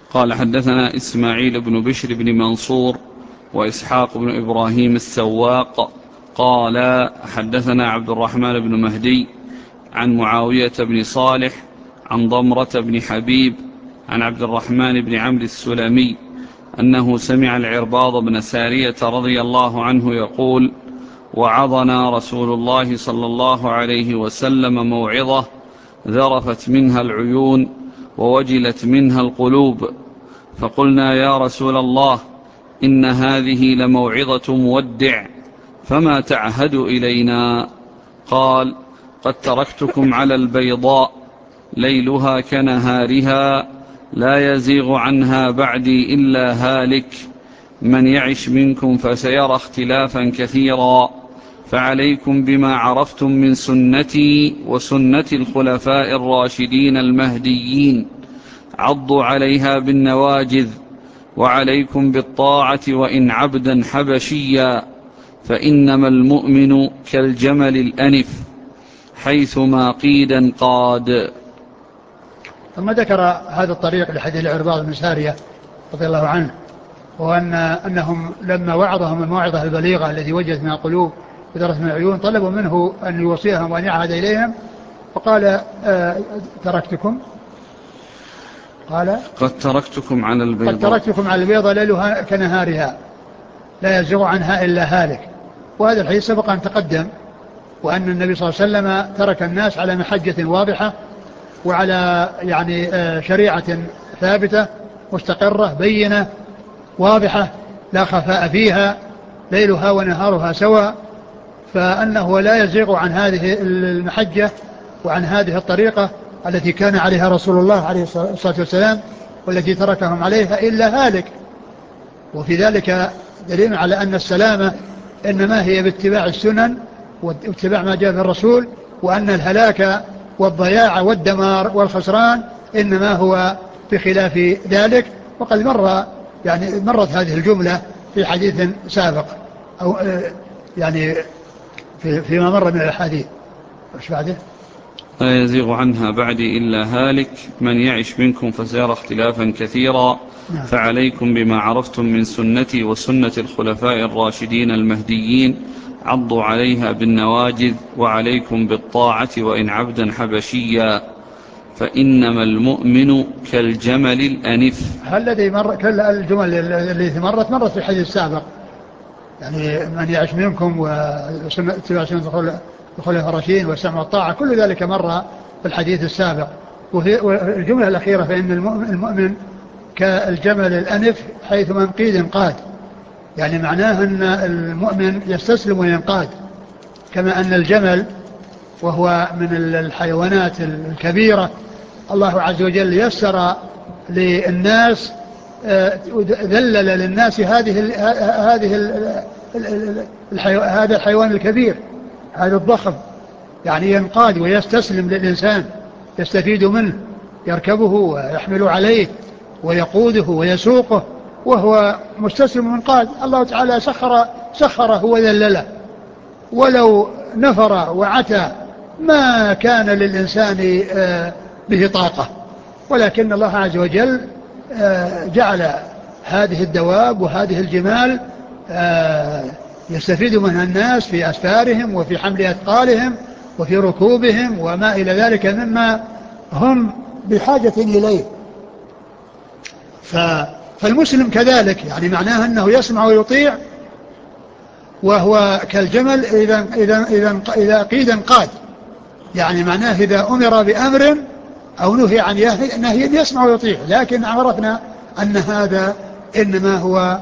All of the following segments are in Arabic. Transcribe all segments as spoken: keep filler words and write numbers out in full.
قال حدثنا إسماعيل بن بشر بن منصور وإسحاق بن إبراهيم السواق قال حدثنا عبد الرحمن بن مهدي عن معاوية بن صالح عن ضمرة بن حبيب عن عبد الرحمن بن عمرو السلمي أنه سمع العرباض بن سارية رضي الله عنه يقول: وعظنا رسول الله صلى الله عليه وسلم موعظة ذرفت منها العيون ووجلت منها القلوب، فقلنا يا رسول الله إن هذه لموعظة مودع، فما تعهد إلينا؟ قال: قد تركتكم على البيضاء ليلها كنهارها لا يزيغ عنها بعدي إلا هالك، من يعش منكم فسيرى اختلافا كثيرا، فعليكم بما عرفتم من سنتي وسنة الخلفاء الراشدين المهديين، عضوا عليها بالنواجذ، وعليكم بالطاعة وإن عبدا حبشيا، فإنما المؤمن كالجمل الأنف حيثما قيدا قاد. ثم ذكر هذا الطريق لحديث العرباض بن سارية رضي الله عنه، وأن أنهم لما وعظهم الموعظة البليغة التي وجدت من القلوب ودرت من العيون طلبوا منه أن يوصيهم وأن يعهد إليهم، فقال: آه تركتكم قال قد تركتكم على البيضاء قد تركتكم على البيضاء ليلها كنهارها لا يزيغ عنها إلا هالك. وهذا الحديث سبق أن تقدم، وأن النبي صلى الله عليه وسلم ترك الناس على محجة واضحة وعلى يعني شريعة ثابتة مستقرة بينة واضحة لا خفاء فيها، ليلها ونهارها سواء، فأنه لا يزيغ عن هذه المحجة وعن هذه الطريقة التي كان عليها رسول الله عليه الصلاة والسلام والتي تركهم عليها إلا هالك. وفي ذلك دليل على أن السلامة إنما هي باتباع السنن واتباع ما جاء في الرسول، وأن الهلاك والضياع والدمار والخسران إنما هو بخلاف ذلك. وقد مر يعني مرت هذه الجملة في حديث سابق أو يعني في فيما مر من الحديث. وش بعده؟ لا يزيغ عنها بعدي إلا هالك، من يعش منكم فسيرى اختلافا كثيرا، نعم. فعليكم بما عرفتم من سنتي وسنة الخلفاء الراشدين المهديين، عضوا عليها بالنواجذ، وعليكم بالطاعة وإن عبدا حبشيا، فإنما المؤمن كالجمل الأنف. هل الذي مر كل الجمل التي مرت مرت في الحديث السابق، يعني من يعش منكم واتباع سنة الخلفاء الراشدين والسمع والطاعة، كل ذلك مر في الحديث السابق. والجملة الأخيرة فإن المؤمن كالجمل الأنف حيث من قيد قاد، يعني معناه أن المؤمن يستسلم وينقاد، كما أن الجمل وهو من الحيوانات الكبيرة الله عز وجل يسر للناس ذلل للناس هذه هذه هذا الحيوان الكبير هذا الضخم، يعني ينقاد ويستسلم للإنسان، يستفيد منه، يركبه ويحمل عليه ويقوده ويسوقه وهو مستسلم منقاد. الله تعالى سخر سخره وذلله، ولو نفر وعتى ما كان للإنسان به طاقة، ولكن الله عز وجل جعل هذه الدواب وهذه الجمال يستفيد منها الناس في أسفارهم وفي حمل أثقالهم وفي ركوبهم وما إلى ذلك مما هم بحاجة إليه. فالمسلم كذلك، يعني معناه أنه يسمع ويطيع، وهو كالجمل إذا, إذا, إذا, إذا قيد قاد، يعني معناه إذا أمر بأمر أو نهي عن نهي يسمع ويطيع. لكن عرفنا أن هذا إنما هو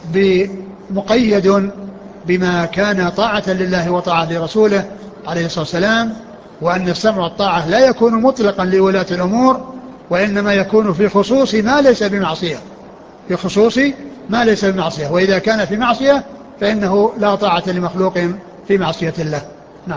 مقيد بما كان طاعة لله وطاعة لرسوله عليه الصلاة والسلام، وأن السمع والطاعة لا يكون مطلقا لولاة الأمور، وإنما يكون في خصوص ما ليس بمعصية، في خصوص ما ليس بمعصية، وإذا كان في معصية فإنه لا طاعة لمخلوق في معصية الله. نعم.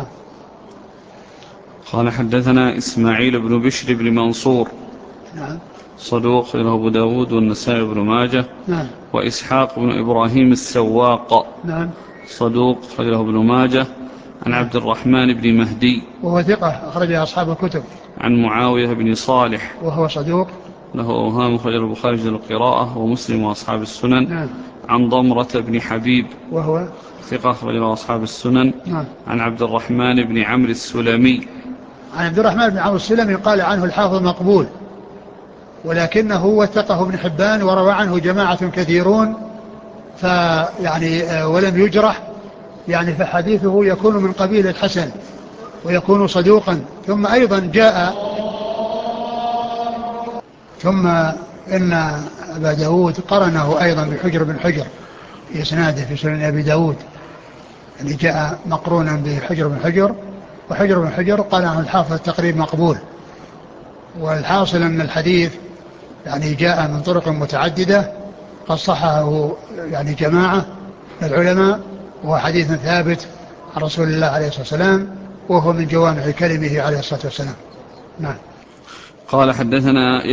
قال حدثنا إسماعيل بن بشر بن منصور، نعم، صدوق له أبو داود والنسائي بن ماجه. نعم. وإسحاق بن إبراهيم السواق، نعم، صدوق له ابن ماجه. عن نعم. عبد الرحمن بن مهدي وهو ثقة أخرجها أصحاب الكتب. عن معاوية بن صالح وهو صدوق له أوهام خرج البخاري في القراءة ومسلم وأصحاب السنن. نعم. عن ضمرة بن حبيب وهو ثقة أخرج له أصحاب السنن. نعم. عن عبد الرحمن بن عمرو السلمي. عن عبد الرحمن بن عمرو السلمي قال عنه الحافظ مقبول، ولكنه وثقه ابن حبان وروى عنه جماعة كثيرون، فيعني ولم يجرح، يعني فحديثه يكون من قبيل الحسن ويكون صدوقا. ثم أيضا جاء ثم إن أبا داود قرنه أيضا بحجر بن حجر في إسناده في سنن أبي داود، يعني جاء مقرونا بحجر بن حجر، وحجر بن حجر قال عنه الحافظ التقريب مقبول. والحاصل أن الحديث يعني جاء من طرق متعددة قد صححه يعني جماعة من العلماء، وهو حديث ثابت عن رسول الله عليه الصلاة والسلام، وهو من جوامع كلمه عليه الصلاة والسلام. نعم. قال حدثنا